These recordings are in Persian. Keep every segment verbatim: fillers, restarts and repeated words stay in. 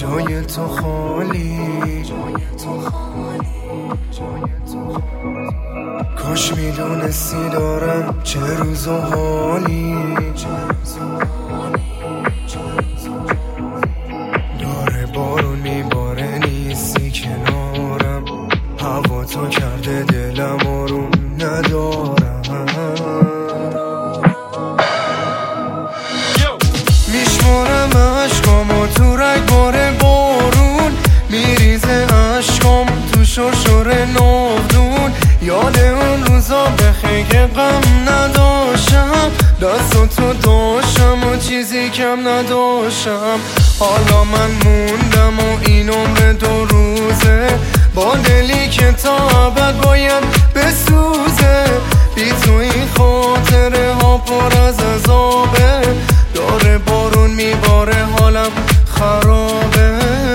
جای تو خالی، کاش میدونستی دارم چه روز و حالی. داره بارون میباره نیستی کنارم، هوا تو کرده دلم آروم ندارم. میشمارم عشقامو تو رگبار بارون، میریزه عشقام تو شرشر ناودون. یاد اون روزا بخیر که غم نداشتم، دستاتو داشتم و چیزی کم نداشتم. حالا من موندم و این عمر دو روزه، با دلی که تا ابد باید بسوزه. بی تو این خاطره ها پر از عذابه، داره بارون میباره حالم خرابه.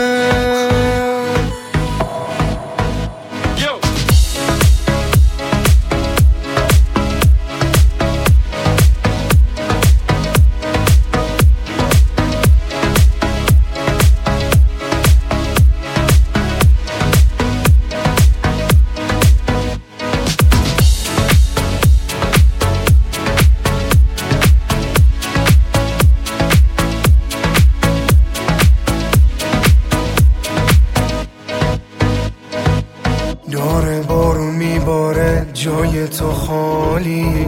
داره بارون میباره جای تو خالی،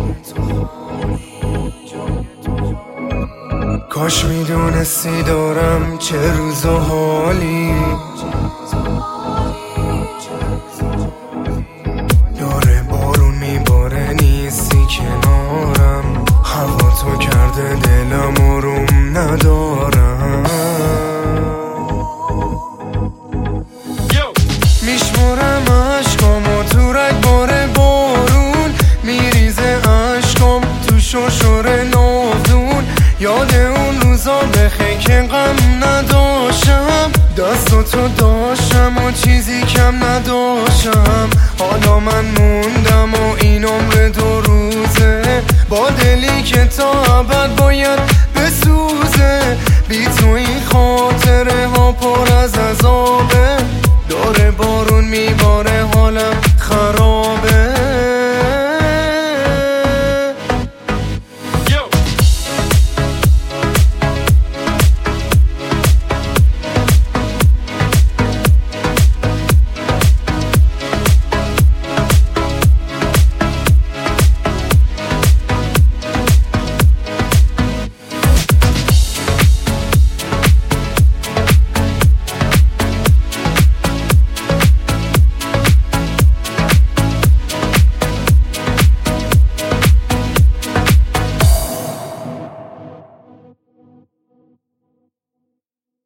کاش میدونستی دارم چه روز و حالی. داره بارون میباره نیستی کنارم، هوا تو کرده دلم آروم ندارم. میشمارم عشقامو تو رگبار بارون، میریزه عشقام تو شرشر ناودون. یاد اون روزا بخیر که غم نداشتم، دستاتو داشتم و چیزی کم نداشتم. حالا من موندم و این عمر دو روزه، با دلی که تا ابد باید بسوزه. بی تو این خاطره ها پر از عذابه، داره بارون میباره حالم خرابه.